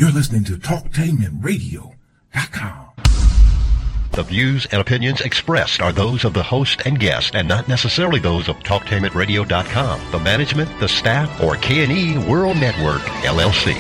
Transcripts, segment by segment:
You're listening to TalkTainmentRadio.com. The views and opinions expressed are those of the host and guest and not necessarily those of TalkTainmentRadio.com, the management, the staff, or K&E World Network, LLC.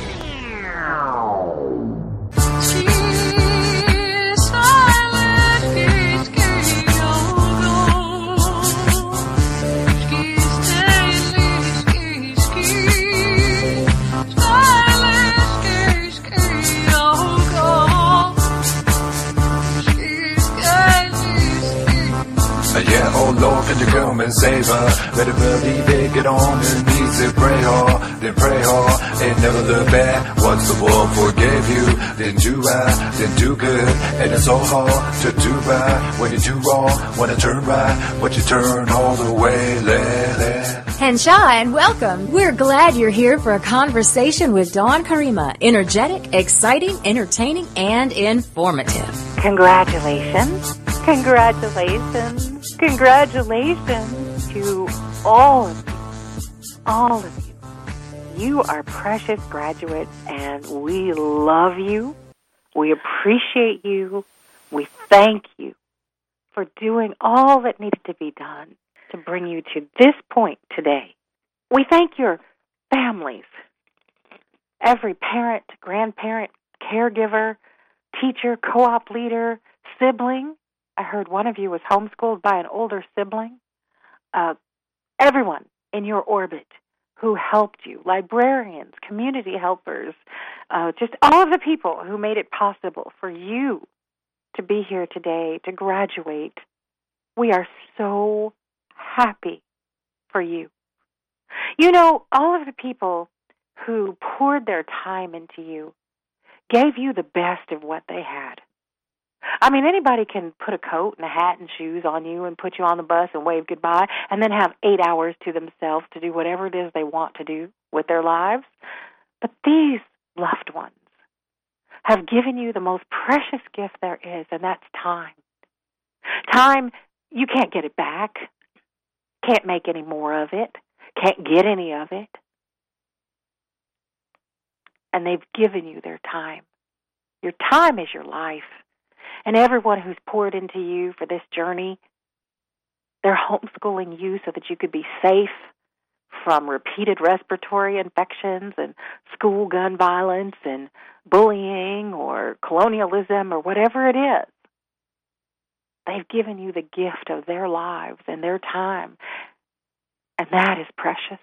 Lord, can you come and save her? Better believe it, get on your knees and pray hard, then pray hard, and never look back. Once the world forgave you, then do right, then do good, and it's so hard to do right. When you do wrong, wanna turn right, but you turn all the way, Henshaw, and welcome. We're glad you're here for a conversation with Dawn Karima. Energetic, exciting, entertaining, and informative. Congratulations. Congratulations. Congratulations to all of you. All of you. You are precious graduates, and we love you. We appreciate you. We thank you for doing all that needed to be done to bring you to this point today. We thank your families, every parent, grandparent, caregiver, teacher, co-op leader, sibling. I heard one of you was homeschooled by an older sibling. Everyone in your orbit who helped you, librarians, community helpers, just all of the people who made it possible for you to be here today, to graduate. We are so happy for you. You know, all of the people who poured their time into you gave you the best of what they had. I mean, anybody can put a coat and a hat and shoes on you and put you on the bus and wave goodbye and then have 8 hours to themselves to do whatever it is they want to do with their lives. But these loved ones have given you the most precious gift there is, and that's time. Time, you can't get it back. Can't make any more of it. Can't get any of it. And they've given you their time. Your time is your life. And everyone who's poured into you for this journey, they're homeschooling you so that you could be safe from repeated respiratory infections and school gun violence and bullying or colonialism or whatever it is. They've given you the gift of their lives and their time, and that is precious.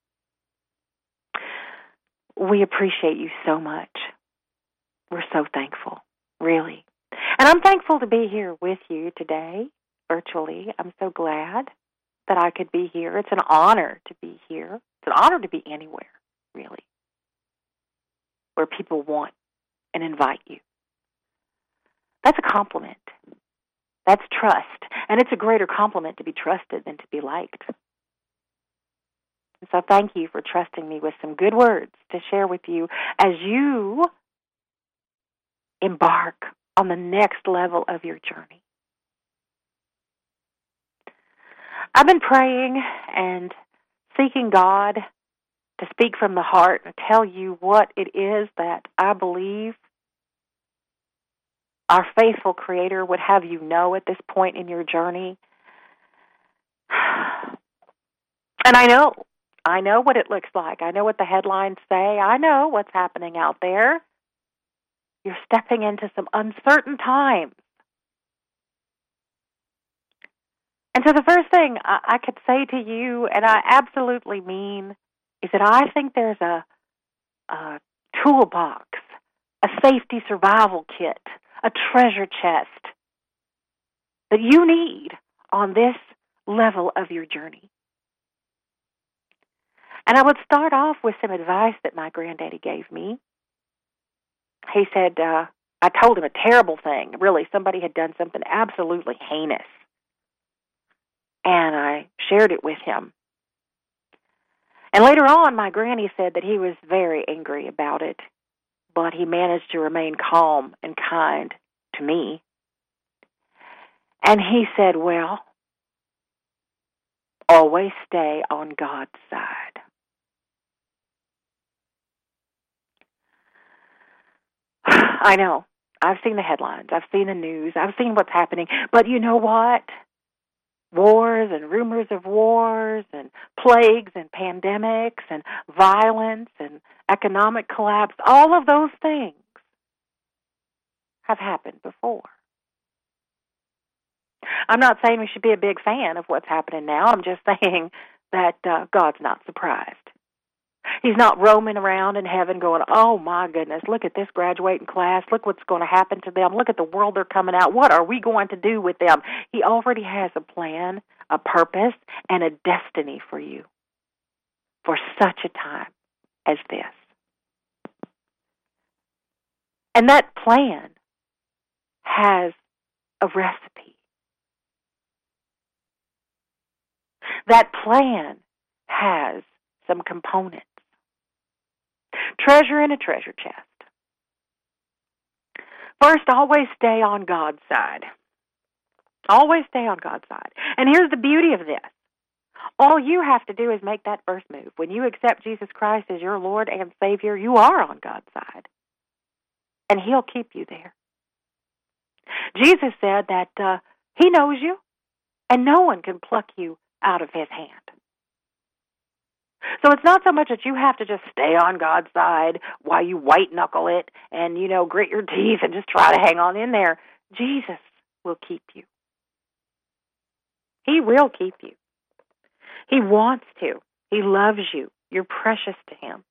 We appreciate you so much. We're so thankful, really. And I'm thankful to be here with you today, virtually. I'm so glad that I could be here. It's an honor to be here. It's an honor to be anywhere, really, where people want and invite you. That's a compliment. That's trust. And it's a greater compliment to be trusted than to be liked. And so thank you for trusting me with some good words to share with you as you embark on the next level of your journey. I've been praying and seeking God to speak from the heart and tell you what it is that I believe our faithful Creator would have you know at this point in your journey. And I know what it looks like. I know what the headlines say. I know what's happening out there. You're stepping into some uncertain times. And so the first thing I could say to you, and I absolutely mean, is that I think there's a toolbox, a safety survival kit, a treasure chest that you need on this level of your journey. And I would start off with some advice that my granddaddy gave me. He said, I told him a terrible thing. Really, somebody had done something absolutely heinous. And I shared it with him. And later on, my granny said that he was very angry about it, but he managed to remain calm and kind to me. And he said, well, always stay on God's side. I know. I've seen the headlines. I've seen the news. I've seen what's happening. But you know what? Wars and rumors of wars and plagues and pandemics and violence and economic collapse, all of those things have happened before. I'm not saying we should be a big fan of what's happening now. I'm just saying that God's not surprised. He's not roaming around in heaven going, oh, my goodness, look at this graduating class. Look what's going to happen to them. Look at the world they're coming out. What are we going to do with them? He already has a plan, a purpose, and a destiny for you for such a time as this. And that plan has a recipe. That plan has some components. Treasure in a treasure chest. First, always stay on God's side. Always stay on God's side. And here's the beauty of this. All you have to do is make that first move. When you accept Jesus Christ as your Lord and Savior, you are on God's side. And He'll keep you there. Jesus said that He knows you, and no one can pluck you out of His hand. So it's not so much that you have to just stay on God's side while you white-knuckle it and, grit your teeth and just try to hang on in there. Jesus will keep you. He will keep you. He wants to. He loves you. You're precious to Him.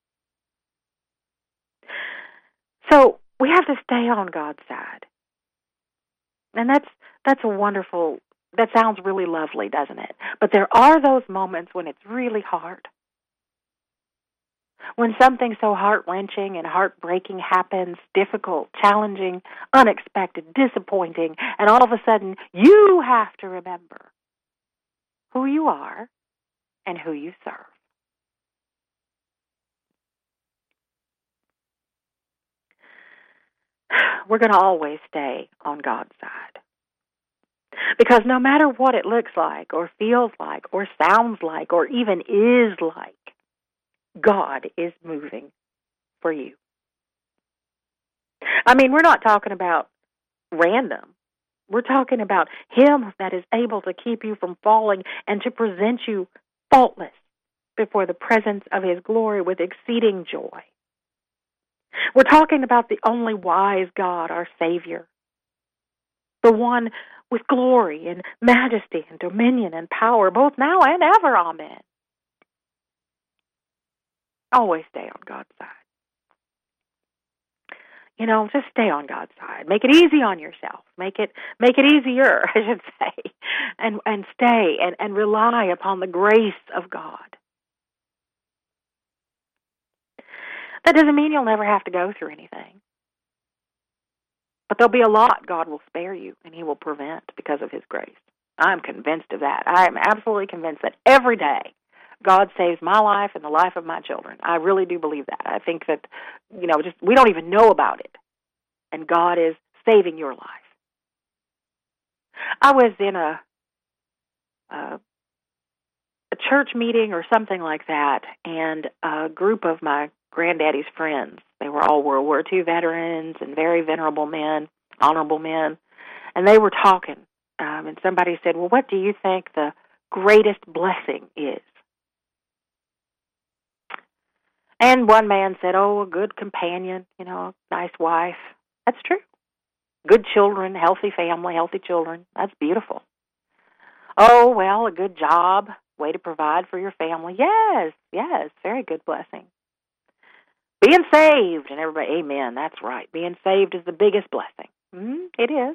So we have to stay on God's side. And that's a wonderful, that sounds really lovely, doesn't it? But there are those moments when it's really hard. When something so heart-wrenching and heartbreaking happens, difficult, challenging, unexpected, disappointing, and all of a sudden you have to remember who you are and who you serve. We're going to always stay on God's side. Because no matter what it looks like or feels like or sounds like or even is like, God is moving for you. I mean, we're not talking about random. We're talking about Him that is able to keep you from falling and to present you faultless before the presence of His glory with exceeding joy. We're talking about the only wise God, our Savior, the one with glory and majesty and dominion and power, both now and ever. Amen. Always stay on God's side. Just stay on God's side. Make it easy on yourself. Make it easier, I should say. And stay and rely upon the grace of God. That doesn't mean you'll never have to go through anything. But there'll be a lot God will spare you and He will prevent because of His grace. I'm convinced of that. I am absolutely convinced that every day God saves my life and the life of my children. I really do believe that. I think that, we don't even know about it. And God is saving your life. I was in a church meeting or something like that, and a group of my granddaddy's friends, they were all World War II veterans and very venerable men, honorable men, and they were talking. And somebody said, well, what do you think the greatest blessing is? And one man said, a good companion, nice wife. That's true. Good children, healthy family, healthy children. That's beautiful. Oh, well, a good job, way to provide for your family. Yes, very good blessing. Being saved, and everybody, amen, that's right. Being saved is the biggest blessing. It is.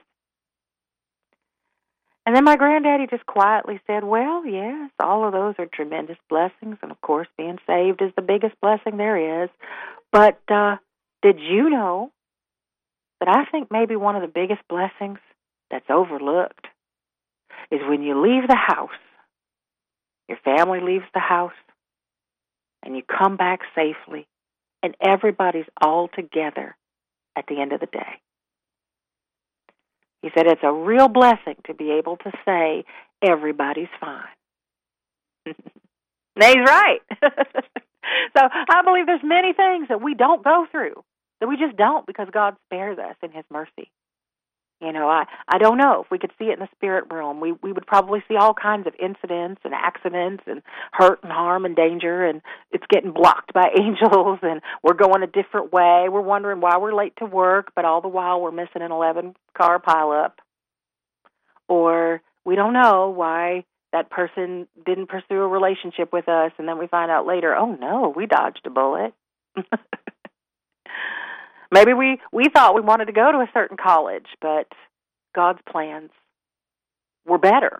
And then my granddaddy just quietly said, well, yes, all of those are tremendous blessings, and of course being saved is the biggest blessing there is. But did you know that I think maybe one of the biggest blessings that's overlooked is when you leave the house, your family leaves the house, and you come back safely, and everybody's all together at the end of the day. He said it's a real blessing to be able to say everybody's fine. And he's right. So I believe there's many things that we don't go through that we just don't, because God spares us in His mercy. You know, I don't know. If we could see it in the spirit realm, we would probably see all kinds of incidents and accidents and hurt and harm and danger, and it's getting blocked by angels, and we're going a different way. We're wondering why we're late to work, but all the while we're missing an 11-car pileup. Or we don't know why that person didn't pursue a relationship with us, and then we find out later, oh no, we dodged a bullet. Maybe we thought we wanted to go to a certain college, but God's plans were better.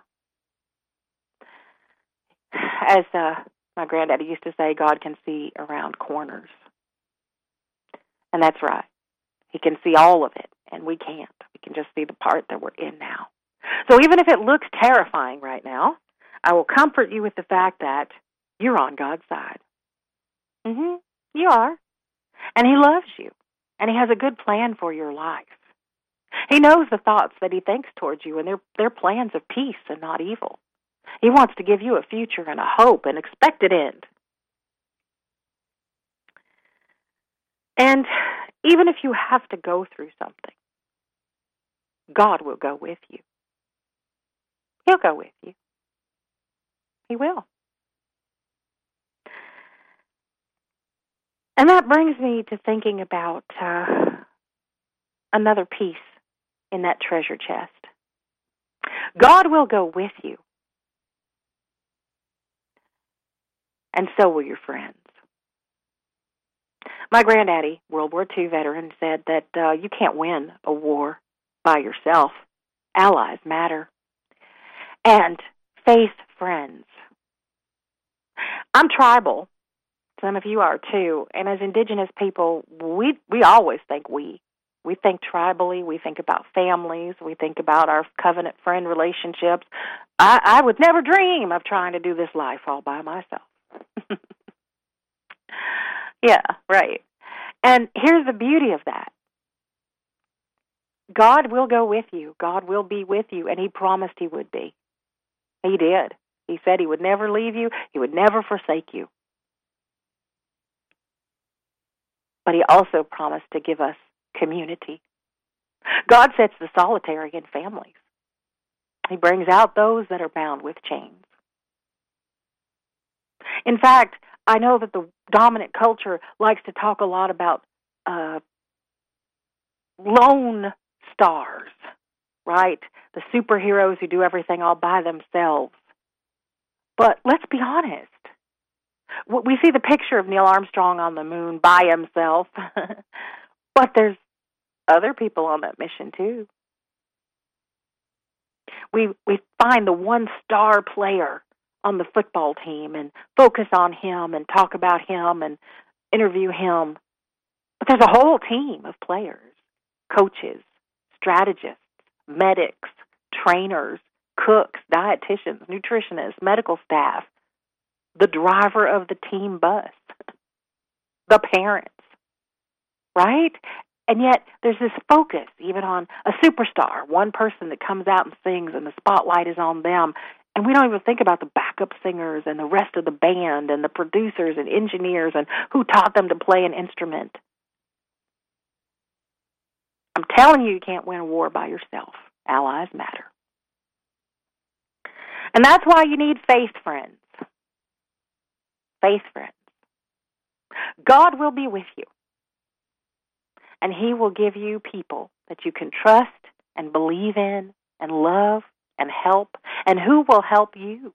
As my granddaddy used to say, God can see around corners. And that's right. He can see all of it, and we can't. We can just see the part that we're in now. So even if it looks terrifying right now, I will comfort you with the fact that you're on God's side. You are. And He loves you. And He has a good plan for your life. He knows the thoughts that He thinks towards you, and they're plans of peace and not evil. He wants to give you a future and a hope, an expected end. And even if you have to go through something, God will go with you. He'll go with you. He will. And that brings me to thinking about another piece in that treasure chest. God will go with you. And so will your friends. My granddaddy, World War II veteran, said that you can't win a war by yourself. Allies matter. And faith friends. I'm tribal. Some of you are too. And as Indigenous people, we always think we. We think tribally. We think about families. We think about our covenant friend relationships. I would never dream of trying to do this life all by myself. Yeah, right. And here's the beauty of that. God will go with you. God will be with you, and He promised He would be. He did. He said He would never leave you. He would never forsake you. But He also promised to give us community. God sets the solitary in families. He brings out those that are bound with chains. In fact, I know that the dominant culture likes to talk a lot about lone stars, right? The superheroes who do everything all by themselves. But let's be honest. We see the picture of Neil Armstrong on the moon by himself, but there's other people on that mission too. We find the one star player on the football team and focus on him and talk about him and interview him. But there's a whole team of players, coaches, strategists, medics, trainers, cooks, dietitians, nutritionists, medical staff, the driver of the team bus, the parents, right? And yet there's this focus even on a superstar, one person that comes out and sings and the spotlight is on them. And we don't even think about the backup singers and the rest of the band and the producers and engineers and who taught them to play an instrument. I'm telling you, you can't win a war by yourself. Allies matter. And that's why you need faith friends. Faith friends. God will be with you. And He will give you people that you can trust and believe in and love and help, and who will help you.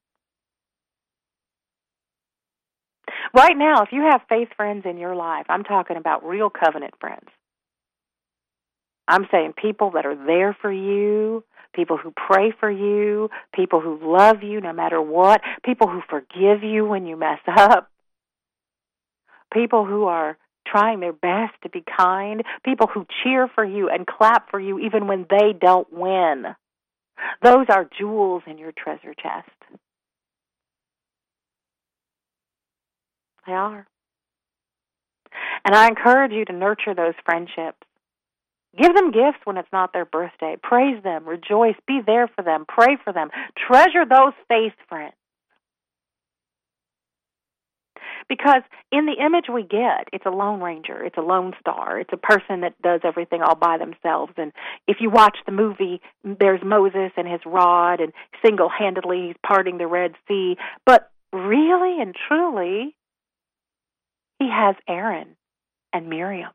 Right now, if you have faith friends in your life, I'm talking about real covenant friends. I'm saying people that are there for you, people who pray for you, people who love you no matter what, people who forgive you when you mess up, people who are trying their best to be kind, people who cheer for you and clap for you even when they don't win. Those are jewels in your treasure chest. They are. And I encourage you to nurture those friendships. Give them gifts when it's not their birthday. Praise them, rejoice, be there for them, pray for them. Treasure those faith friends. Because in the image we get, it's a Lone Ranger, it's a Lone Star, it's a person that does everything all by themselves. And if you watch the movie, there's Moses and his rod, and single-handedly he's parting the Red Sea. But really and truly, he has Aaron and Miriam.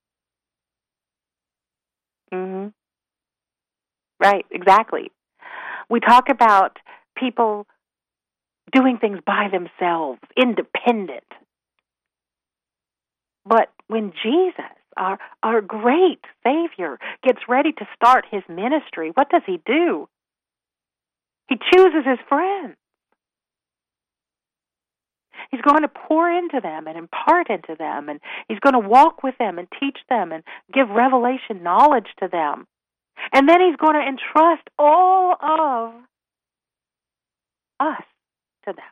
Mm-hmm. Right, exactly. We talk about people doing things by themselves, independent. But when Jesus, our great Savior, gets ready to start his ministry, what does he do? He chooses his friends. He's going to pour into them and impart into them, and he's going to walk with them and teach them and give revelation knowledge to them. And then he's going to entrust all of us to them.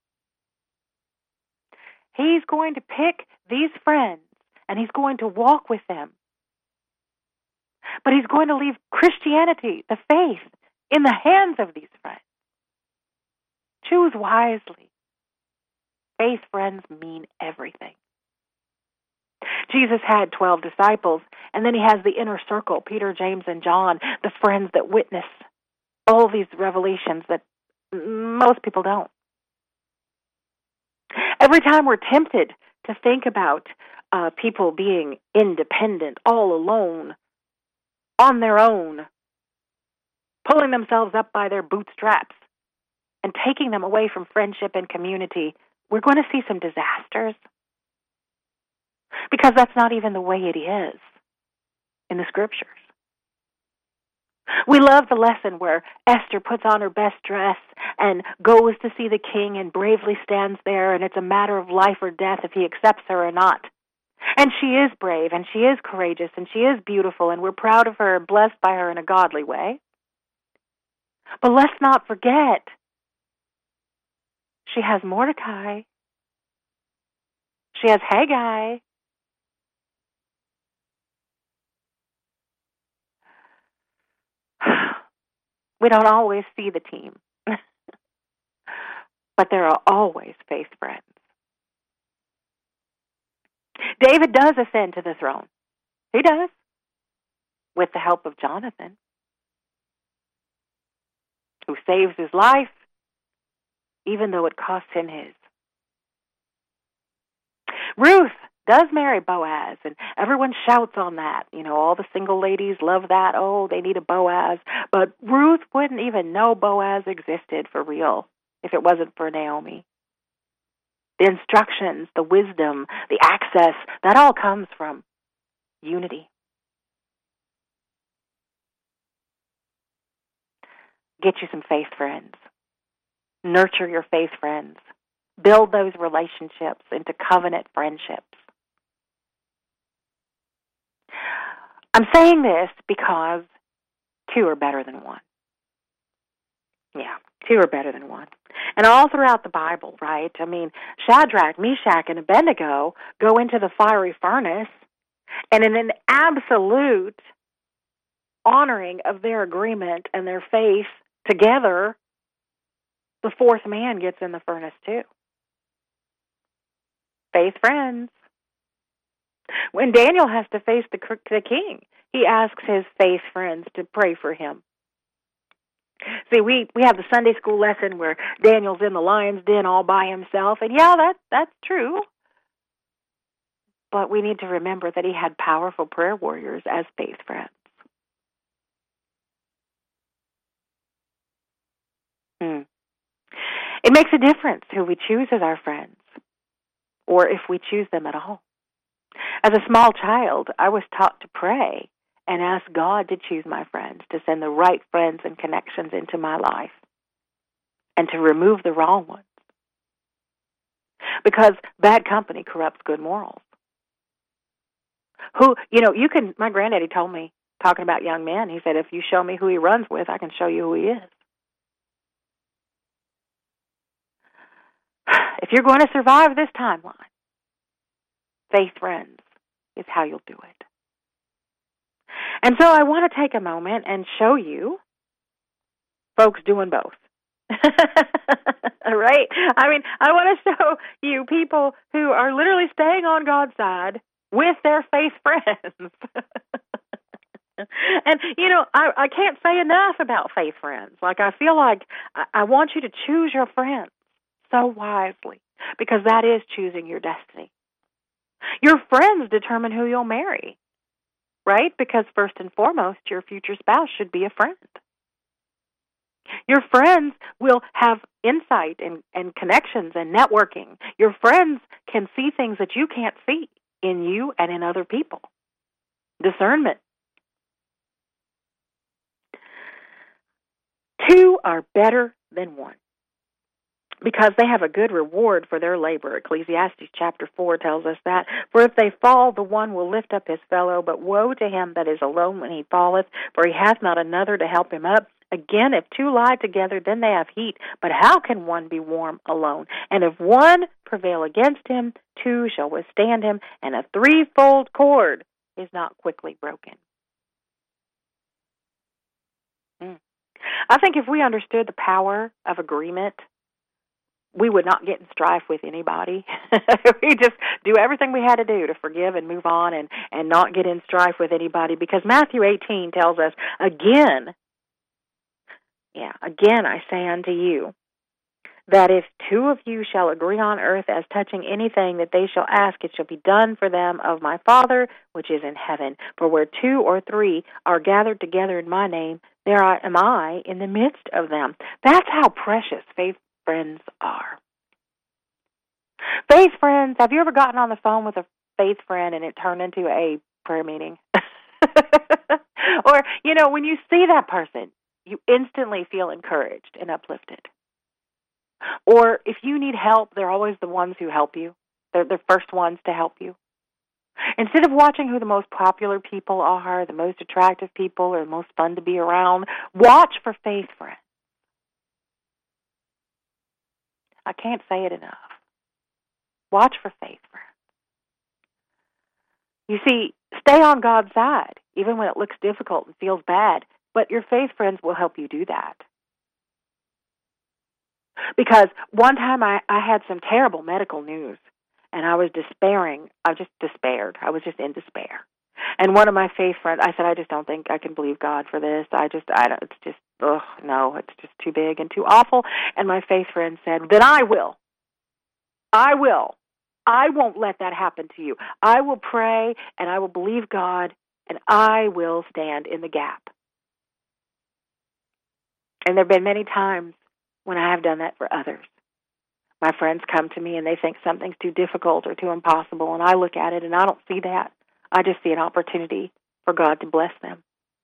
He's going to pick these friends, and he's going to walk with them. But he's going to leave Christianity, the faith, in the hands of these friends. Choose wisely. Faith friends mean everything. Jesus had 12 disciples, and then he has the inner circle, Peter, James, and John, the friends that witness all these revelations that most people don't. Every time we're tempted to think about people being independent, all alone, on their own, pulling themselves up by their bootstraps, and taking them away from friendship and community, we're going to see some disasters. Because that's not even the way it is in the Scriptures. We love the lesson where Esther puts on her best dress and goes to see the king and bravely stands there, and it's a matter of life or death if he accepts her or not. And she is brave, and she is courageous, and she is beautiful, and we're proud of her and blessed by her in a godly way. But let's not forget, she has Mordecai. She has Haggai. We don't always see the team, but there are always faith friends. David does ascend to the throne. He does, with the help of Jonathan, who saves his life, even though it costs him his. Ruth does marry Boaz, and everyone shouts on that. You know, all the single ladies love that. Oh, they need a Boaz. But Ruth wouldn't even know Boaz existed for real if it wasn't for Naomi. The instructions, the wisdom, the access, that all comes from unity. Get you some faith friends. Nurture your faith friends. Build those relationships into covenant friendships. I'm saying this because two are better than one. Yeah, two are better than one. And all throughout the Bible, right? I mean, Shadrach, Meshach, and Abednego go into the fiery furnace, and in an absolute honoring of their agreement and their faith together, the fourth man gets in the furnace too. Faith friends. When Daniel has to face the king, he asks his faith friends to pray for him. See, we have the Sunday school lesson where Daniel's in the lion's den all by himself, and yeah, that's true. But we need to remember that he had powerful prayer warriors as faith friends. It makes a difference who we choose as our friends, or if we choose them at all. As a small child, I was taught to pray and ask God to choose my friends, to send the right friends and connections into my life, and to remove the wrong ones. Because bad company corrupts good morals. My granddaddy told me, talking about young men, he said, if you show me who he runs with, I can show you who he is. If you're going to survive this timeline, faith friends is how you'll do it. And so I want to take a moment and show you folks doing both. Right? I mean, I want to show you people who are literally staying on God's side with their faith friends. And, I can't say enough about faith friends. Like, I feel like I want you to choose your friends so wisely, because that is choosing your destiny. Your friends determine who you'll marry, right? Because first and foremost, your future spouse should be a friend. Your friends will have insight and connections and networking. Your friends can see things that you can't see in you and in other people. Discernment. Two are better than one, because they have a good reward for their labor. Ecclesiastes chapter 4 tells us that. For if they fall, the one will lift up his fellow, but woe to him that is alone when he falleth, for he hath not another to help him up. Again, if two lie together, then they have heat. But how can one be warm alone? And if one prevail against him, two shall withstand him, and a threefold cord is not quickly broken. I think if we understood the power of agreement, we would not get in strife with anybody. We just do everything we had to do to forgive and move on and not get in strife with anybody, because Matthew 18 tells us, again I say unto you, that if two of you shall agree on earth as touching anything that they shall ask, it shall be done for them of my Father which is in heaven. For where two or three are gathered together in my name, there am I in the midst of them. That's how precious faith friends are. Faith friends, have you ever gotten on the phone with a faith friend and it turned into a prayer meeting? Or, when you see that person, you instantly feel encouraged and uplifted. Or if you need help, they're always the ones who help you. They're the first ones to help you. Instead of watching who the most popular people are, the most attractive people, or the most fun to be around, watch for faith friends. I can't say it enough. Watch for faith friends. You see, stay on God's side, even when it looks difficult and feels bad, but your faith friends will help you do that. Because one time I had some terrible medical news, and I was despairing. I just despaired. I was just in despair. And one of my faith friends, I said, I just don't think I can believe God for this. It's just too big and too awful. And my faith friend said, then I will. I won't let that happen to you. I will pray, and I will believe God, and I will stand in the gap. And there have been many times when I have done that for others. My friends come to me and they think something's too difficult or too impossible, and I look at it and I don't see that. I just see an opportunity for God to bless them.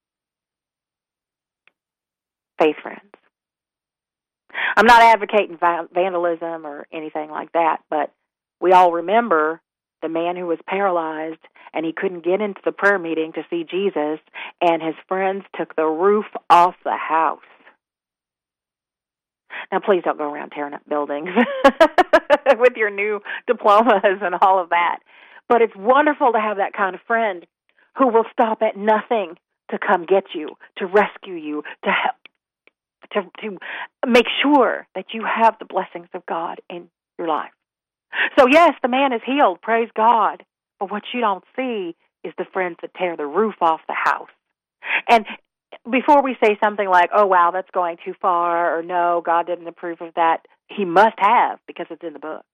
Faith friends. I'm not advocating vandalism or anything like that, but we all remember the man who was paralyzed and he couldn't get into the prayer meeting to see Jesus, and his friends took the roof off the house. Now, please don't go around tearing up buildings with your new diplomas and all of that. But it's wonderful to have that kind of friend who will stop at nothing to come get you, to rescue you, to help, to make sure that you have the blessings of God in your life. So, yes, the man is healed, praise God. But what you don't see is the friends that tear the roof off the house. And before we say something like, oh, wow, that's going too far, or no, God didn't approve of that, he must have, because it's in the book.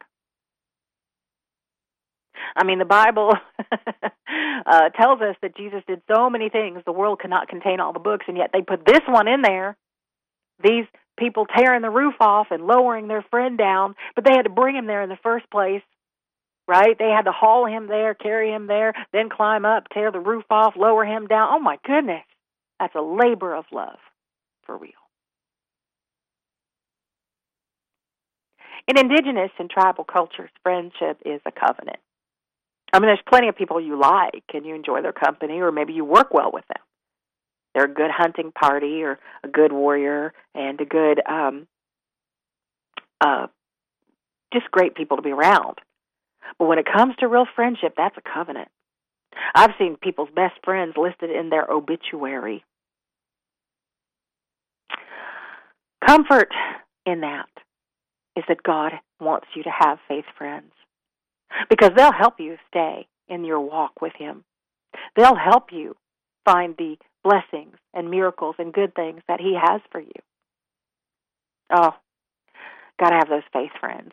I mean, the Bible tells us that Jesus did so many things, the world cannot contain all the books, and yet they put this one in there, these people tearing the roof off and lowering their friend down, but they had to bring him there in the first place, right? They had to haul him there, carry him there, then climb up, tear the roof off, lower him down. Oh, my goodness. That's a labor of love, for real. In indigenous and tribal cultures, friendship is a covenant. I mean, there's plenty of people you like and you enjoy their company, or maybe you work well with them. They're a good hunting party or a good warrior and a good, just great people to be around. But when it comes to real friendship, that's a covenant. I've seen people's best friends listed in their obituary. Comfort in that. is that God wants you to have faith friends, because they'll help you stay in your walk with Him. They'll help you find the blessings and miracles and good things that He has for you. Oh, gotta have those faith friends.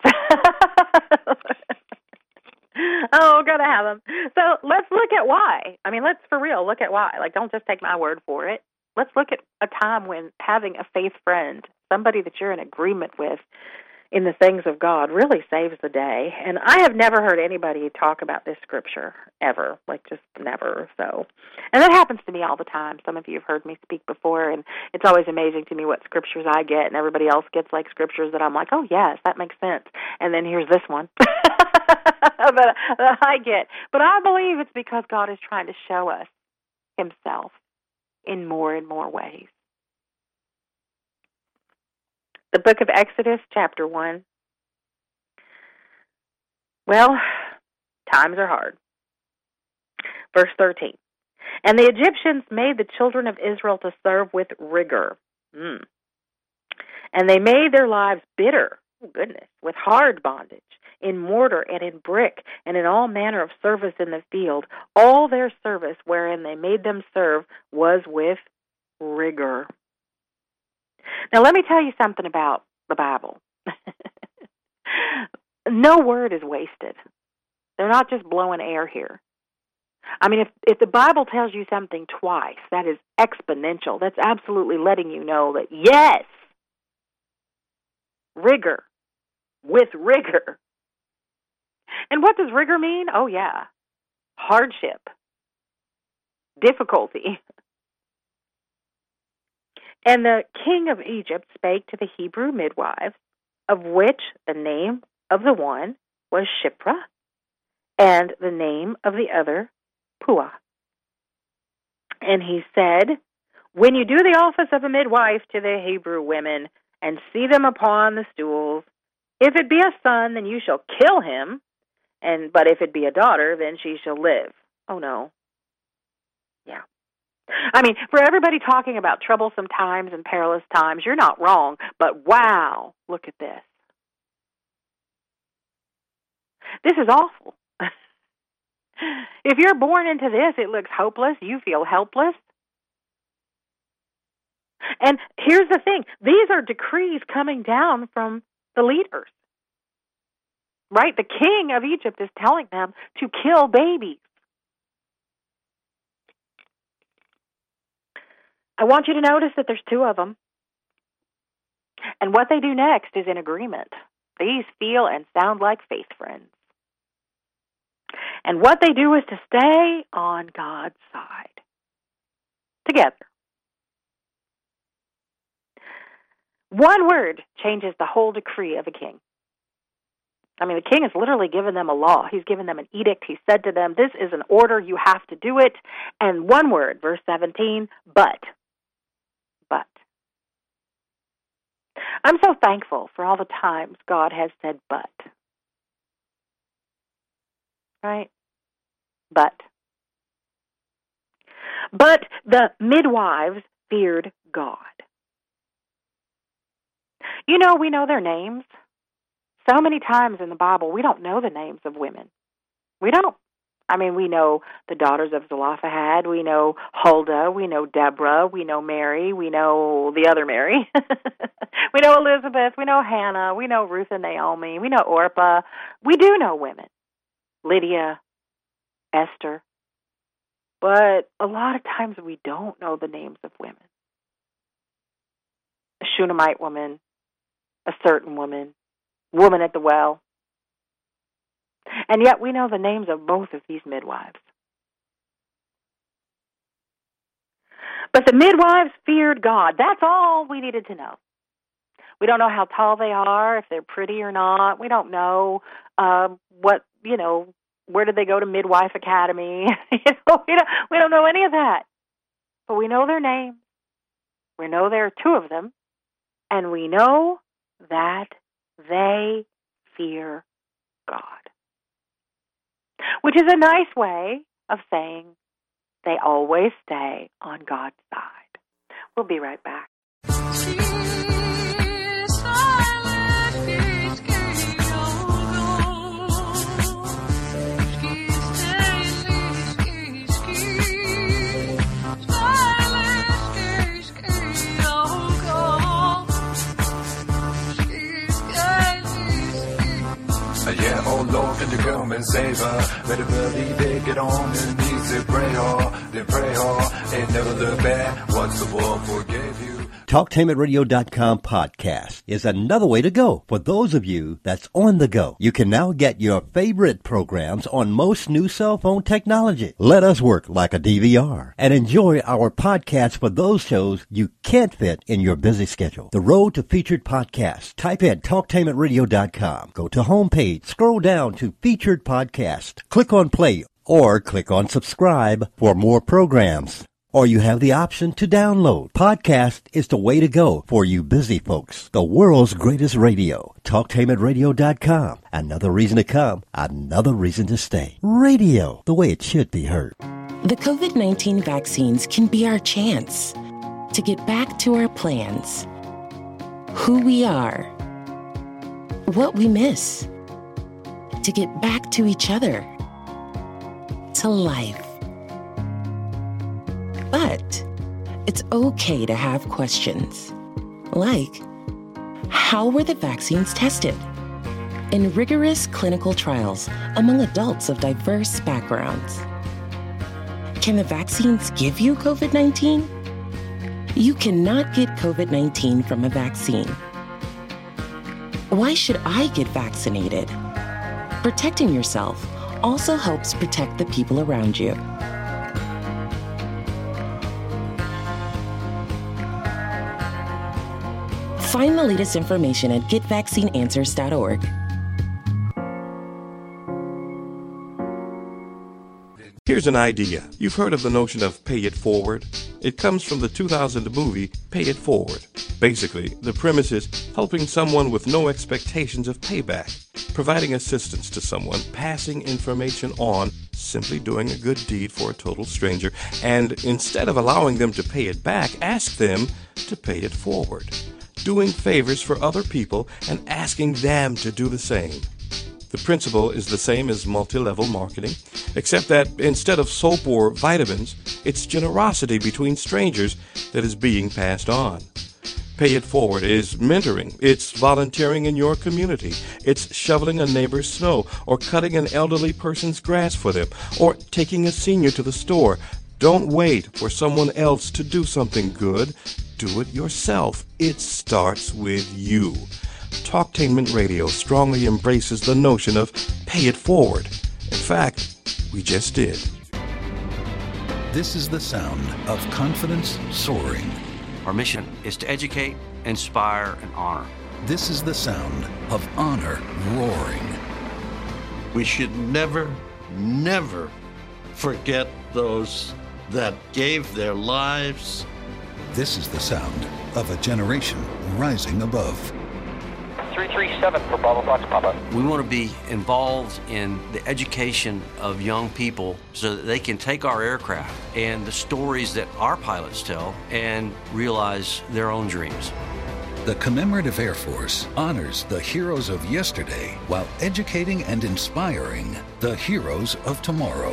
Oh, gotta have them. So let's look at why. I mean, let's for real look at why. Like, don't just take my word for it. Let's look at a time when having a faith friend, somebody that you're in agreement with in the things of God, really saves the day. And I have never heard anybody talk about this scripture ever, like just never. So, and that happens to me all the time. Some of you have heard me speak before, and it's always amazing to me what scriptures I get, and everybody else gets like scriptures that I'm like, oh yes, that makes sense. And then here's this one that I get. But I believe it's because God is trying to show us Himself in more and more ways. The book of Exodus, chapter 1. Well, times are hard. Verse 13. And the Egyptians made the children of Israel to serve with rigor. And they made their lives bitter, oh goodness, with hard bondage, in mortar and in brick, and in all manner of service in the field. All their service wherein they made them serve was with rigor. Now, let me tell you something about the Bible. No word is wasted. They're not just blowing air here. I mean, if the Bible tells you something twice, that is exponential. That's absolutely letting you know that, yes, rigor, with rigor. And what does rigor mean? Oh, yeah, hardship, difficulty. And the king of Egypt spake to the Hebrew midwives, of which the name of the one was Shiphrah, and the name of the other Puah. And he said, when you do the office of a midwife to the Hebrew women, and see them upon the stools, if it be a son, then you shall kill him, but if it be a daughter, then she shall live. Oh, no. Yeah. I mean, for everybody talking about troublesome times and perilous times, you're not wrong, but wow, look at this. This is awful. If you're born into this, it looks hopeless, you feel helpless. And here's the thing, these are decrees coming down from the leaders, right? The king of Egypt is telling them to kill babies. I want you to notice that there's two of them. And what they do next is in agreement. These feel and sound like faith friends. And what they do is to stay on God's side. Together. One word changes the whole decree of a king. I mean, the king has literally given them a law. He's given them an edict. He said to them, this is an order. You have to do it. And one word, verse 17, but. I'm so thankful for all the times God has said but. Right? But the midwives feared God. You know, we know their names. So many times in the Bible, we don't know the names of women. We don't. I mean, we know the daughters of Zelophehad, we know Huldah, we know Deborah, we know Mary, we know the other Mary. We know Elizabeth, we know Hannah, we know Ruth and Naomi, we know Orpah. We do know women. Lydia, Esther. But a lot of times we don't know the names of women. A Shunammite woman, a certain woman at the well. And yet we know the names of both of these midwives. But the midwives feared God. That's all we needed to know. We don't know how tall they are, if they're pretty or not. We don't know where did they go to midwife academy. We don't know any of that. But we know their names. We know there are two of them. And we know that they fear God. Which is a nice way of saying they always stay on God's side. We'll be right back. and save her. Better believe it, get on your knees and pray hard, then pray hard, and never look back. Once the world forgave you. TalkTameItRadio.com podcast is another way to go for those of you that's on the go. You can now get your favorite programs on most new cell phone technology. Let us work like a DVR and enjoy our podcast for those shows you can't fit in your busy schedule. The road to featured podcasts. Type in TalkTameItRadio.com. Go to homepage, scroll down to featured podcast, click on play or click on subscribe for more programs. Or you have the option to download. Podcast is the way to go for you busy folks. The world's greatest radio. TalkTameItRadio.com. Another reason to come. Another reason to stay. Radio, the way it should be heard. The COVID-19 vaccines can be our chance to get back to our plans. Who we are. What we miss. To get back to each other. To life. But it's okay to have questions, like, how were the vaccines tested? In rigorous clinical trials among adults of diverse backgrounds. Can the vaccines give you COVID-19? You cannot get COVID-19 from a vaccine. Why should I get vaccinated? Protecting yourself also helps protect the people around you. Find the latest information at getvaccineanswers.org. Here's an idea. You've heard of the notion of pay it forward? It comes from the 2000 movie Pay It Forward. Basically, the premise is helping someone with no expectations of payback, providing assistance to someone, passing information on, simply doing a good deed for a total stranger, and instead of allowing them to pay it back, ask them to pay it forward. Doing favors for other people and asking them to do the same. The principle is the same as multi-level marketing, except that instead of soap or vitamins, it's generosity between strangers that is being passed on. Pay It Forward is mentoring. It's volunteering in your community. It's shoveling a neighbor's snow or cutting an elderly person's grass for them or taking a senior to the store. Don't wait for someone else to do something good. Do it yourself. It starts with you. Talktainment Radio strongly embraces the notion of pay it forward. In fact, we just did. This is the sound of confidence soaring. Our mission is to educate, inspire, and honor. This is the sound of honor roaring. We should never, never forget those that gave their lives. This is the sound of a generation rising above. 337 for Bravo Fox Papa. We want to be involved in the education of young people so that they can take our aircraft and the stories that our pilots tell and realize their own dreams. The Commemorative Air Force honors the heroes of yesterday while educating and inspiring the heroes of tomorrow.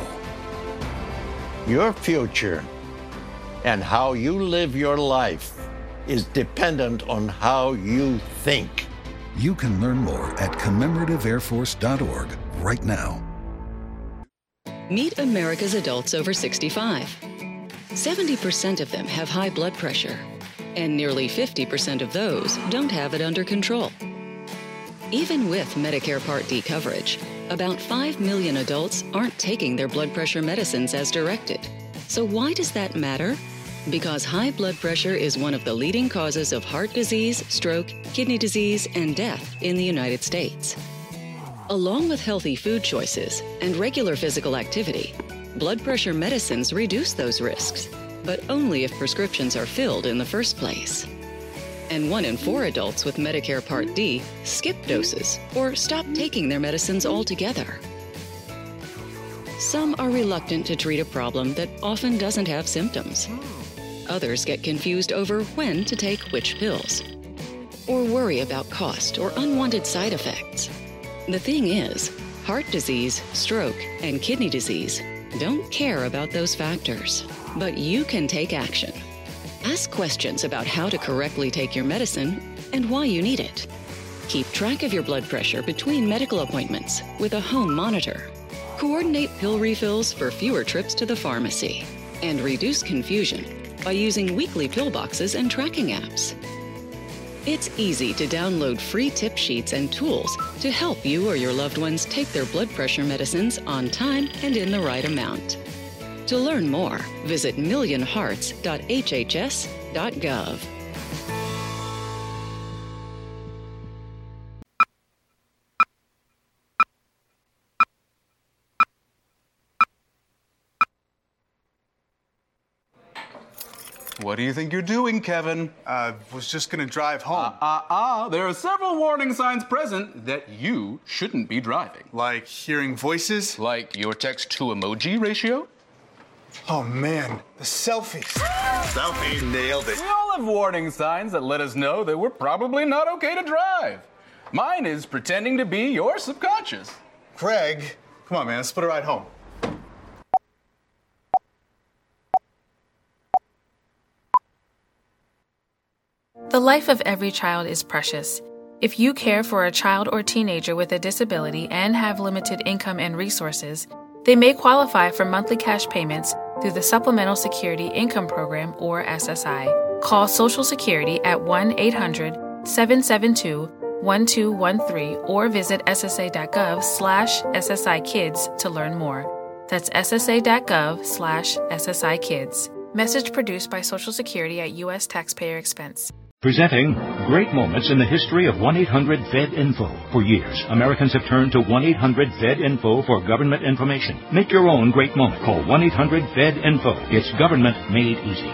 Your future and how you live your life is dependent on how you think. You can learn more at commemorativeairforce.org right now. Meet America's adults over 65. 70% of them have high blood pressure, and nearly 50% of those don't have it under control. Even with Medicare Part D coverage, about 5 million adults aren't taking their blood pressure medicines as directed. So why does that matter? Because high blood pressure is one of the leading causes of heart disease, stroke, kidney disease, and death in the United States. Along with healthy food choices and regular physical activity, blood pressure medicines reduce those risks, but only if prescriptions are filled in the first place. And 1 in 4 adults with Medicare Part D skip doses or stop taking their medicines altogether. Some are reluctant to treat a problem that often doesn't have symptoms. Others get confused over when to take which pills, or worry about cost or unwanted side effects. The thing is, heart disease, stroke, and kidney disease don't care about those factors, but you can take action. Ask questions about how to correctly take your medicine and why you need it. Keep track of your blood pressure between medical appointments with a home monitor. Coordinate pill refills for fewer trips to the pharmacy. And reduce confusion by using weekly pill boxes and tracking apps. It's easy to download free tip sheets and tools to help you or your loved ones take their blood pressure medicines on time and in the right amount. To learn more, visit millionhearts.hhs.gov. What do you think you're doing, Kevin? Was just gonna drive home. There are several warning signs present that you shouldn't be driving. Like hearing voices? Like your text-to-emoji ratio? Oh man, the selfies. Selfie, nailed it. We all have warning signs that let us know that we're probably not okay to drive. Mine is pretending to be your subconscious. Craig, come on man, let's split a ride home. The life of every child is precious. If you care for a child or teenager with a disability and have limited income and resources, they may qualify for monthly cash payments through the Supplemental Security Income Program, or SSI. Call Social Security at 1-800-772-1213 or visit ssa.gov/SSI-Kids to learn more. That's ssa.gov/SSI Kids. Message produced by Social Security at U.S. taxpayer expense. Presenting great moments in the history of 1-800-FED-INFO. For years, Americans have turned to 1-800-FED-INFO for government information. Make your own great moment. Call 1-800-FED-INFO. It's government made easy.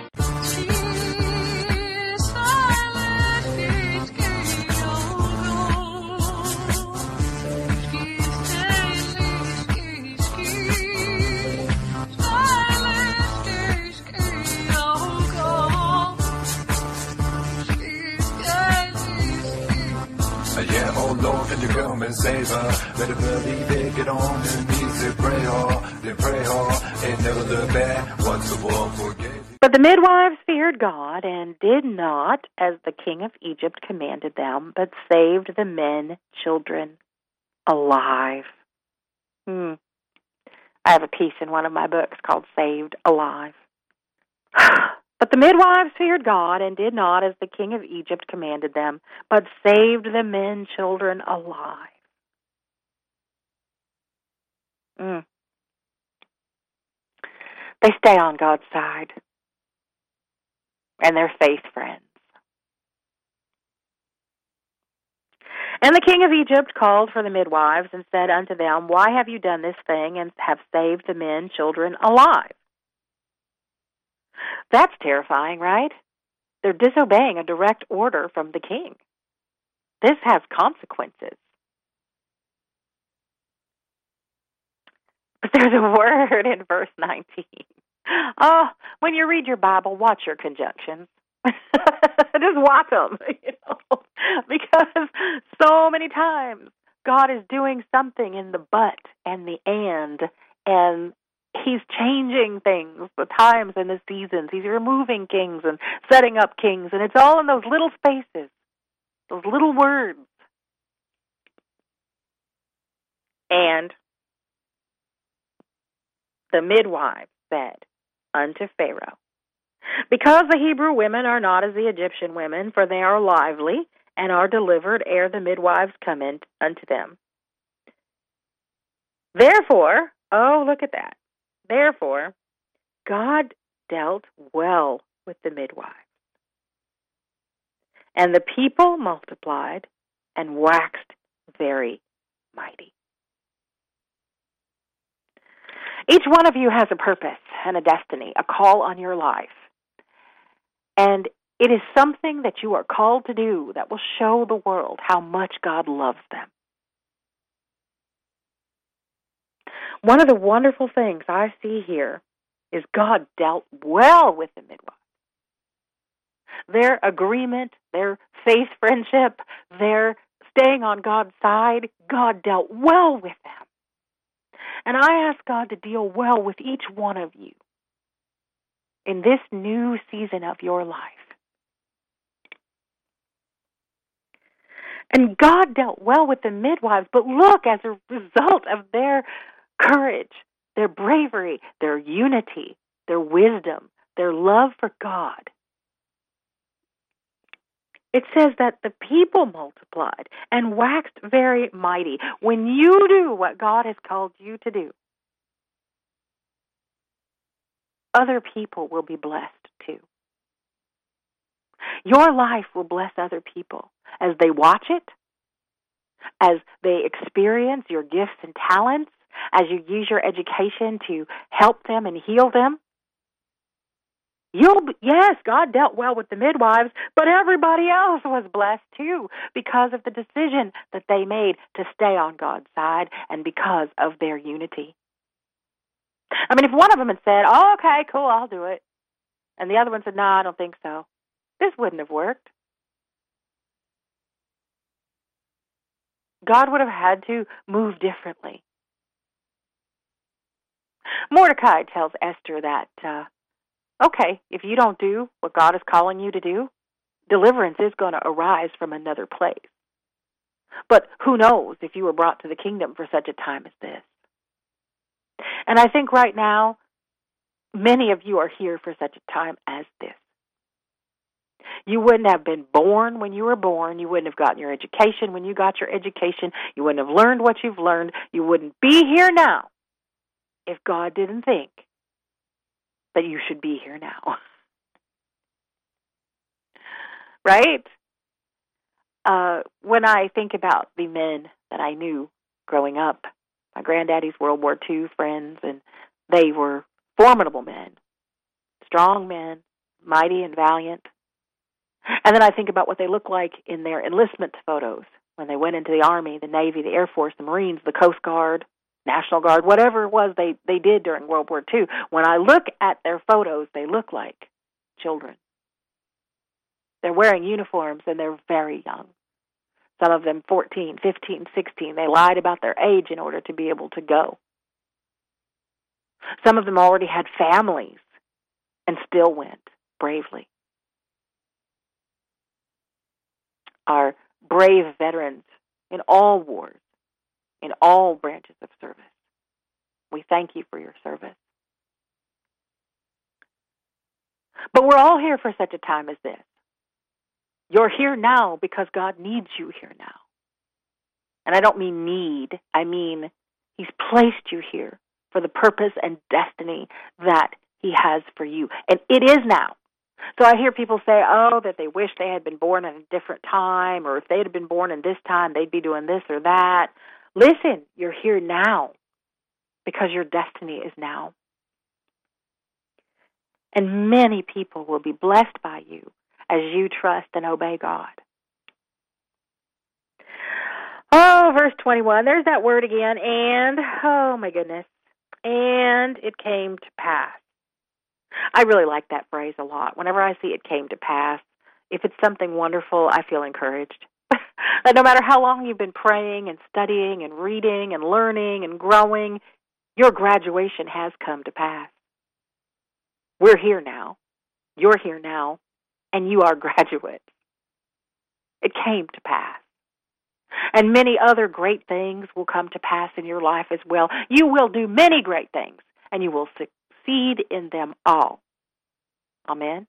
Yeah, oh Lord, can you come and save her? Better believe it, get on your knees and pray hard, then pray hard, and never look back. Once the world forgave you. But the midwives feared God and did not, as the king of Egypt commanded them, but saved the men, children, alive. I have a piece in one of my books called Saved Alive. But the midwives feared God and did not, as the king of Egypt commanded them, but saved the men, children alive. They stay on God's side, and they're faith friends. And the king of Egypt called for the midwives and said unto them, Why have you done this thing and have saved the men, children alive? That's terrifying, right? They're disobeying a direct order from the king. This has consequences. But there's a word in verse 19. Oh, when you read your Bible, watch your conjunctions. Just watch them, because so many times God is doing something in the but and the and He's changing things, the times and the seasons. He's removing kings and setting up kings, and it's all in those little spaces, those little words. And the midwife said unto Pharaoh, Because the Hebrew women are not as the Egyptian women, for they are lively, and are delivered ere the midwives come in unto them. Therefore, oh, look at that. Therefore, God dealt well with the midwives. And the people multiplied and waxed very mighty. Each one of you has a purpose and a destiny, a call on your life. And it is something that you are called to do that will show the world how much God loves them. One of the wonderful things I see here is God dealt well with the midwives. Their agreement, their faith friendship, their staying on God's side, God dealt well with them. And I ask God to deal well with each one of you in this new season of your life. And God dealt well with the midwives, but look, as a result of their courage, their bravery, their unity, their wisdom, their love for God. It says that the people multiplied and waxed very mighty. When you do what God has called you to do, other people will be blessed too. Your life will bless other people as they watch it, as they experience your gifts and talents, as you use your education to help them and heal them. Yes, God dealt well with the midwives, but everybody else was blessed too because of the decision that they made to stay on God's side and because of their unity. I mean, if one of them had said, "Oh, okay, cool, I'll do it," and the other one said, "No, I don't think so," this wouldn't have worked. God would have had to move differently. Mordecai tells Esther that, okay, if you don't do what God is calling you to do, deliverance is going to arise from another place. But who knows if you were brought to the kingdom for such a time as this? And I think right now, many of you are here for such a time as this. You wouldn't have been born when you were born. You wouldn't have gotten your education when you got your education. You wouldn't have learned what you've learned. You wouldn't be here now if God didn't think that you should be here now. Right? When I think about the men that I knew growing up, my granddaddy's World War II friends, and they were formidable men, strong men, mighty and valiant. And then I think about what they look like in their enlistment photos when they went into the Army, the Navy, the Air Force, the Marines, the Coast Guard, National Guard, whatever it was they did during World War II. When I look at their photos, they look like children. They're wearing uniforms and they're very young. Some of them 14, 15, 16. They lied about their age in order to be able to go. Some of them already had families and still went bravely. Our brave veterans in all wars, in all branches of service, we thank you for your service. But we're all here for such a time as this. You're here now because God needs you here now. And I don't mean need. I mean He's placed you here for the purpose and destiny that He has for you. And it is now. So I hear people say, oh, that they wish they had been born at a different time, or if they had been born in this time, they'd be doing this or that. Listen, you're here now because your destiny is now. And many people will be blessed by you as you trust and obey God. Oh, verse 21, there's that word again, and, oh my goodness, and it came to pass. I really like that phrase a lot. Whenever I see it came to pass, if it's something wonderful, I feel encouraged. That no matter how long you've been praying and studying and reading and learning and growing, your graduation has come to pass. We're here now. You're here now. And you are graduates. It came to pass. And many other great things will come to pass in your life as well. You will do many great things, and you will succeed in them all. Amen.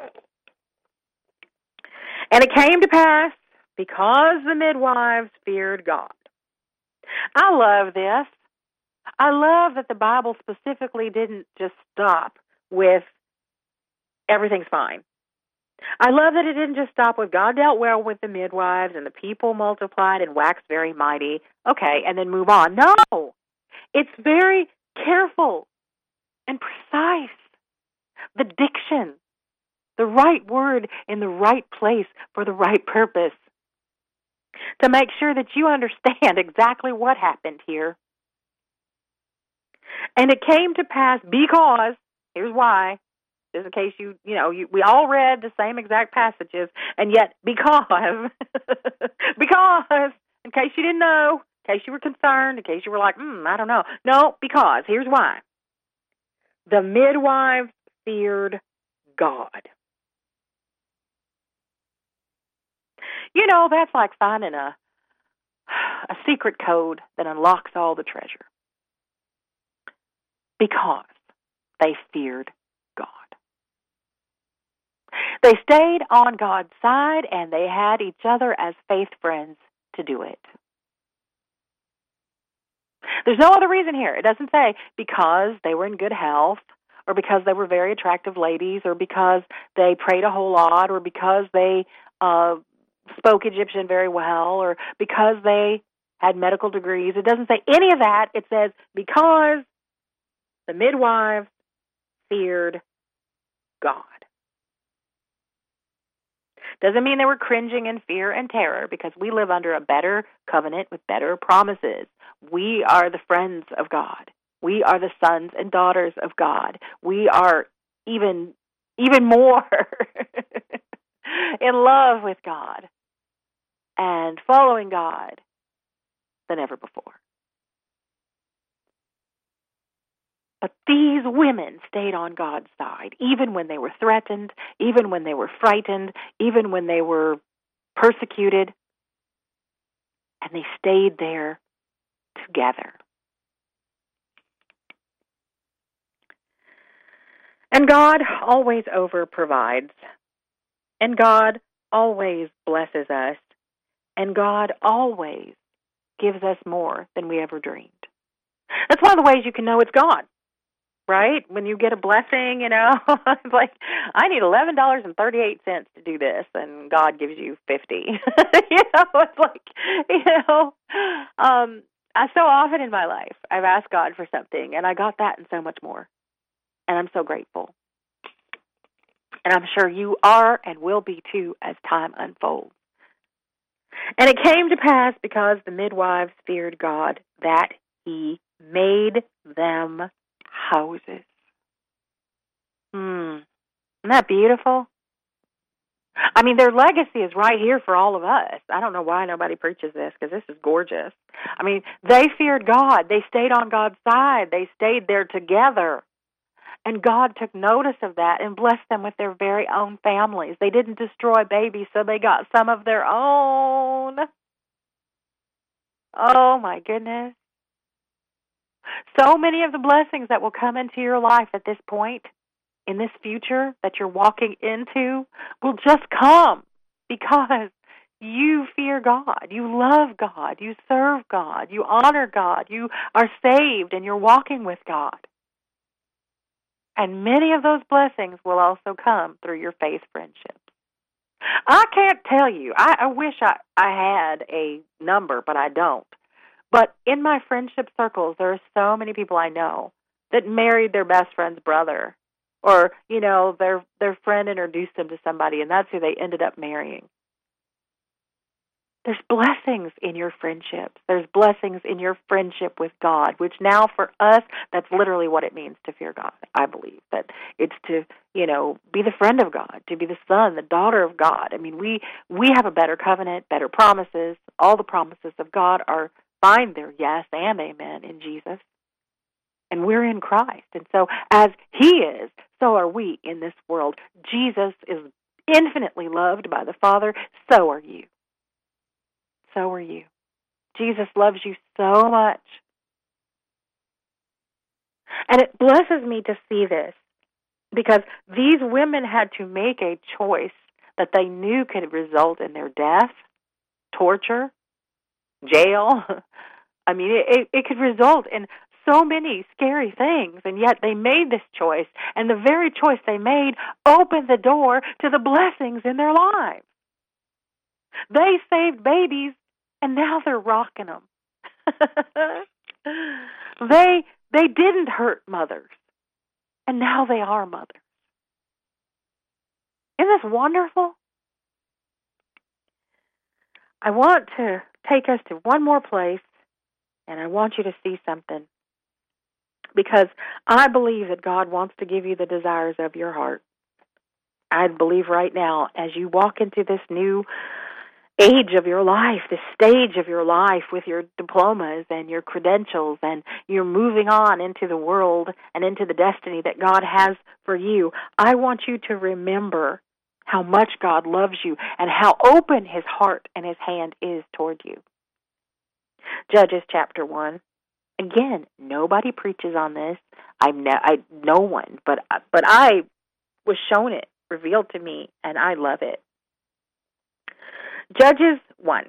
And it came to pass because the midwives feared God. I love this. I love that the Bible specifically didn't just stop with everything's fine. I love that it didn't just stop with God dealt well with the midwives and the people multiplied and waxed very mighty. Okay, and then move on. No, it's very careful and precise. The diction, the right word in the right place for the right purpose. To make sure that you understand exactly what happened here. And it came to pass because, here's why. Just in case we all read the same exact passages, and yet because, in case you didn't know, in case you were concerned, in case you were like, I don't know. No, because, here's why. The midwives feared God. That's like finding a secret code that unlocks all the treasure. because they feared God. They stayed on God's side, and they had each other as faith friends to do it. There's no other reason here. It doesn't say because they were in good health, or because they were very attractive ladies, or because they prayed a whole lot, or because they spoke Egyptian very well, or because they had medical degrees. It doesn't say any of that. It says because the midwives feared God. Doesn't mean they were cringing in fear and terror, because we live under a better covenant with better promises. We are the friends of God. We are the sons and daughters of God. We are even more in love with God and following God than ever before. But these women stayed on God's side, even when they were threatened, even when they were frightened, even when they were persecuted, and they stayed there together. And God always over-provides, and God always blesses us, and God always gives us more than we ever dreamed. That's one of the ways you can know it's God. Right? When you get a blessing, it's like, I need $11.38 to do this, and God gives you $50. It's like, so often in my life, I've asked God for something, and I got that and so much more. And I'm so grateful. And I'm sure you are and will be too as time unfolds. And it came to pass, because the midwives feared God, that He made them houses. Isn't that beautiful? I mean, their legacy is right here for all of us. I don't know why nobody preaches this, because this is gorgeous. I mean, they feared God. They stayed on God's side. They stayed there together. And God took notice of that and blessed them with their very own families. They didn't destroy babies, so they got some of their own. Oh, my goodness. So many of the blessings that will come into your life at this point, in this future that you're walking into, will just come because you fear God, you love God, you serve God, you honor God, you are saved, and you're walking with God. And many of those blessings will also come through your faith friendships. I can't tell you. I wish I had a number, but I don't. But in my friendship circles, there are so many people I know that married their best friend's brother, or, their friend introduced them to somebody, and that's who they ended up marrying. There's blessings in your friendships. There's blessings in your friendship with God, which now for us, that's literally what it means to fear God. I believe that it's to, be the friend of God, to be the son, the daughter of God. I mean, we have a better covenant, better promises. All the promises of God find their yes and amen in Jesus. And we're in Christ. And so as He is, so are we in this world. Jesus is infinitely loved by the Father. So are you. So are you. Jesus loves you so much. And it blesses me to see this, because these women had to make a choice that they knew could result in their death, torture, jail. I mean, it could result in so many scary things, and yet they made this choice, and the very choice they made opened the door to the blessings in their lives. They saved babies, and now they're rocking them. They didn't hurt mothers, and now they are mothers. Isn't this wonderful? I want to take us to one more place, and I want you to see something, because I believe that God wants to give you the desires of your heart. I believe right now, as you walk into this new age of your life, this stage of your life with your diplomas and your credentials, and you're moving on into the world and into the destiny that God has for you, I want you to remember how much God loves you and how open His heart and His hand is toward you. Judges chapter 1. Again, nobody preaches on this. No one, but I was shown it, revealed to me, and I love it. Judges 1.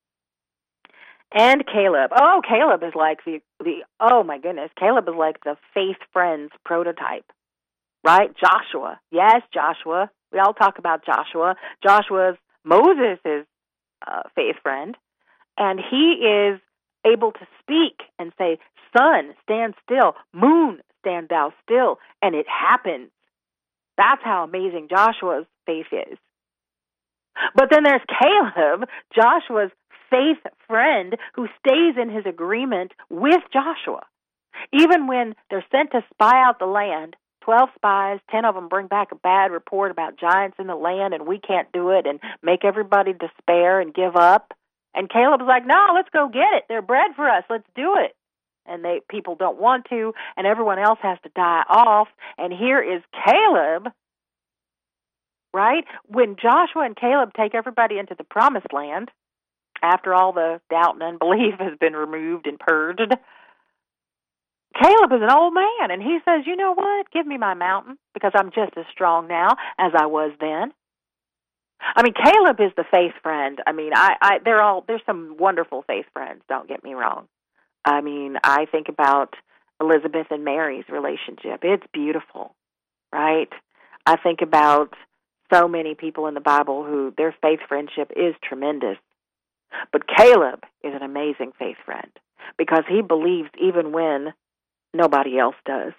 And Caleb. Oh, Caleb is like oh my goodness, Caleb is like the faith friends prototype, right? Joshua. Yes, Joshua. We all talk about Joshua. Joshua's Moses' faith friend, and he is able to speak and say, sun, stand still, moon, stand thou still, and it happens. That's how amazing Joshua's faith is. But then there's Caleb, Joshua's faith friend, who stays in his agreement with Joshua. Even when they're sent to spy out the land, 12 spies, 10 of them bring back a bad report about giants in the land and we can't do it, and make everybody despair and give up. And Caleb's like, no, let's go get it. They're bread for us. Let's do it. And people don't want to, and everyone else has to die off. And here is Caleb, right? When Joshua and Caleb take everybody into the promised land, after all the doubt and unbelief has been removed and purged, Caleb is an old man, and he says, you know what? Give me my mountain, because I'm just as strong now as I was then. I mean, Caleb is the faith friend. I mean, there's some wonderful faith friends, don't get me wrong. I mean, I think about Elizabeth and Mary's relationship. It's beautiful, right? I think about so many people in the Bible who their faith friendship is tremendous. But Caleb is an amazing faith friend because he believes even when nobody else does.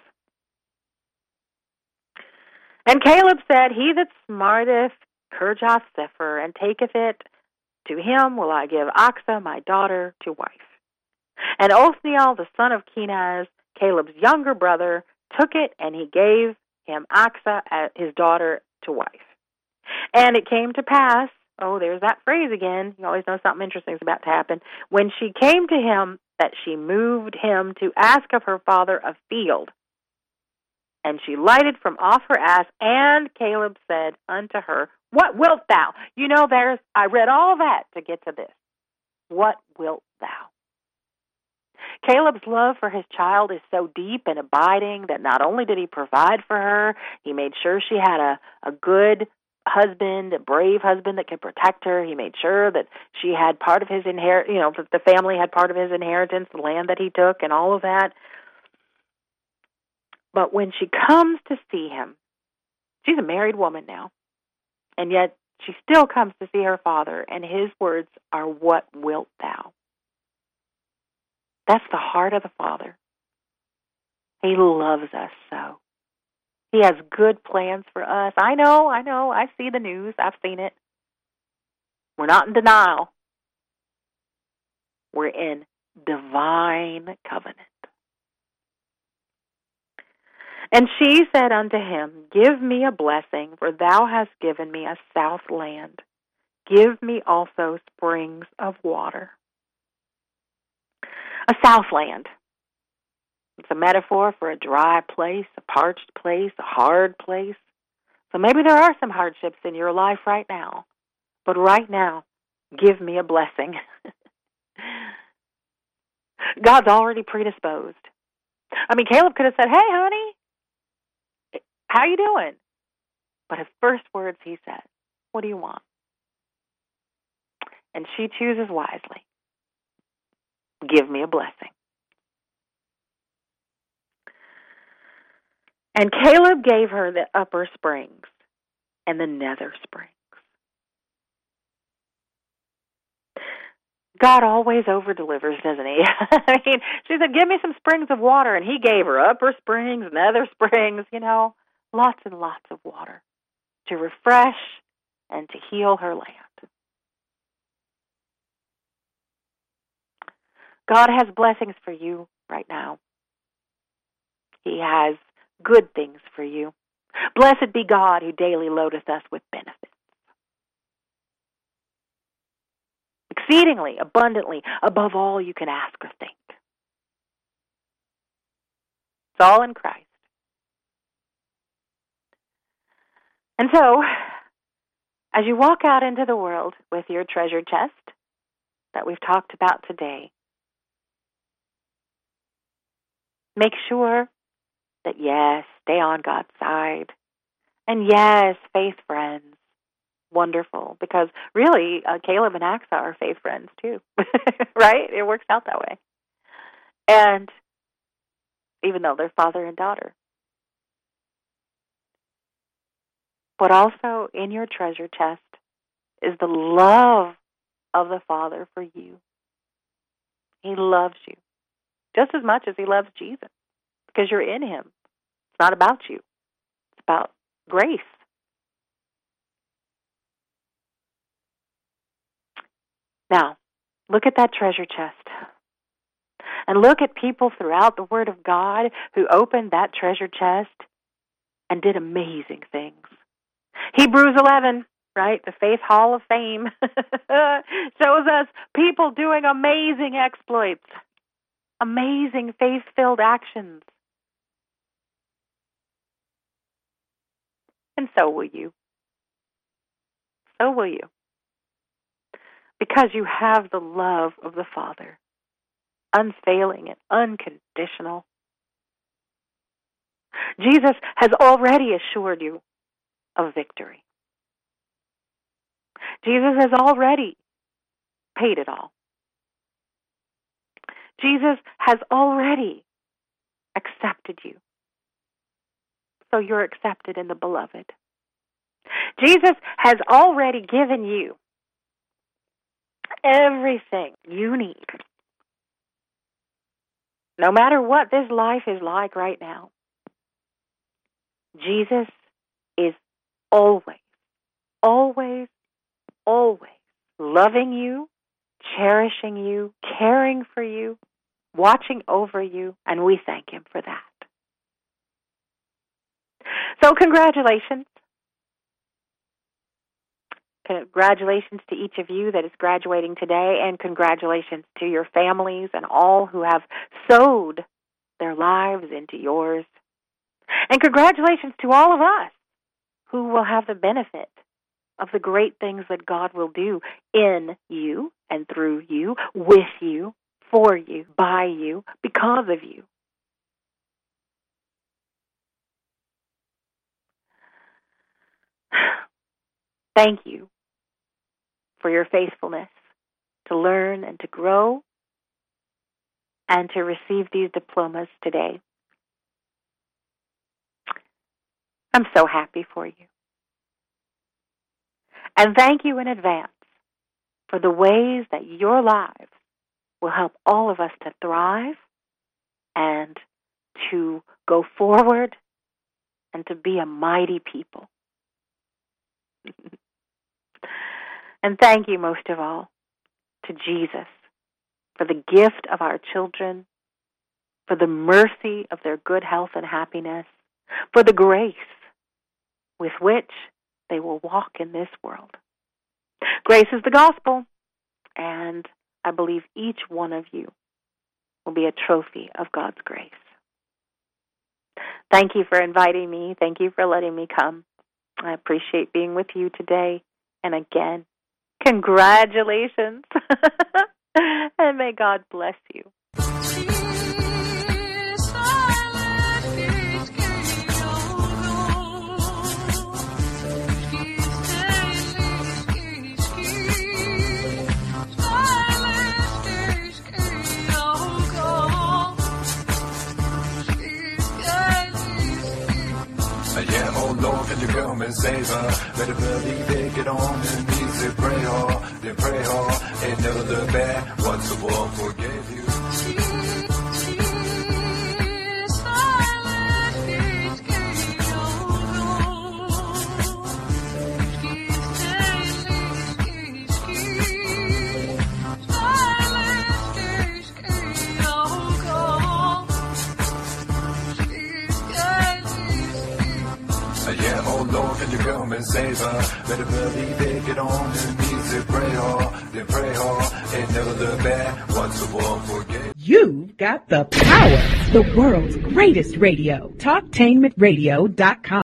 And Caleb said, he that smarteth Kirjath Sepher and taketh it, to him will I give Achsah my daughter to wife. And Othniel the son of Kenaz, Caleb's younger brother, took it, and he gave him Achsah his daughter to wife. And it came to pass, oh, there's that phrase again, you always know something interesting is about to happen, when she came to him, that she moved him to ask of her father a field. And she lighted from off her ass, and Caleb said unto her, what wilt thou? You know, I read all that to get to this. What wilt thou? Caleb's love for his child is so deep and abiding that not only did he provide for her, he made sure she had a good husband, a brave husband that could protect her. He made sure that she had part of his the family had part of his inheritance, the land that he took, and all of that. But when she comes to see him, she's a married woman now, and yet she still comes to see her father, and his words are, what wilt thou? That's the heart of the Father. He loves us so. He has good plans for us. I know. I see the news. I've seen it. We're not in denial. We're in divine covenant. And she said unto him, give me a blessing, for thou hast given me a south land. Give me also springs of water. A southland. It's a metaphor for a dry place, a parched place, a hard place. So maybe there are some hardships in your life right now. But right now, give me a blessing. God's already predisposed. I mean, Caleb could have said, hey, honey, how you doing? But his first words he said, what do you want? And she chooses wisely. Give me a blessing. And Caleb gave her the upper springs and the nether springs. God always over-delivers, doesn't he? I mean, she said, give me some springs of water, and he gave her upper springs, nether springs, lots and lots of water to refresh and to heal her land. God has blessings for you right now. He has good things for you. Blessed be God who daily loadeth us with benefits. Exceedingly, abundantly, above all you can ask or think. It's all in Christ. And so, as you walk out into the world with your treasure chest that we've talked about today, Make sure that, yes, stay on God's side. And yes, faith friends. Wonderful. Because really, Caleb and Axa are faith friends too. Right? It works out that way. And even though they're father and daughter. But also in your treasure chest is the love of the Father for you. He loves you just as much as he loves Jesus because you're in him. It's not about you. It's about grace. Now, look at that treasure chest. And look at people throughout the Word of God who opened that treasure chest and did amazing things. Hebrews 11, right? The Faith Hall of Fame shows us people doing amazing exploits, amazing faith-filled actions. And so will you. So will you. Because you have the love of the Father, unfailing and unconditional. Jesus has already assured you of victory. Jesus has already paid it all. Jesus has already accepted you. So you're accepted in the Beloved. Jesus has already given you everything you need. No matter what this life is like right now, Jesus is always, always, always loving you, cherishing you, caring for you, watching over you, and we thank him for that. So congratulations. Congratulations to each of you that is graduating today, and congratulations to your families and all who have sowed their lives into yours. And congratulations to all of us who will have the benefit of the great things that God will do in you and through you, with you, for you, by you, because of you. Thank you for your faithfulness to learn and to grow and to receive these diplomas today. I'm so happy for you. And thank you in advance for the ways that your lives will help all of us to thrive and to go forward and to be a mighty people. And thank you most of all to Jesus for the gift of our children, for the mercy of their good health and happiness, for the grace with which they will walk in this world. Grace is the gospel, and I believe each one of you will be a trophy of God's grace. Thank you for inviting me. Thank you for letting me come. I appreciate being with you today. And again, congratulations. And may God bless you. Yeah, oh Lord, can you come and save her? Better believe it, get on your knees and pray hard, then pray hard, and never look back once the world forgave you. Yeah, oh Lord, can you come and save her? Better believe it, get on your knees and pray hard, then pray hard, and never look back once the world forgave. You've got the power, the world's greatest radio, TalkTainmentRadio.com.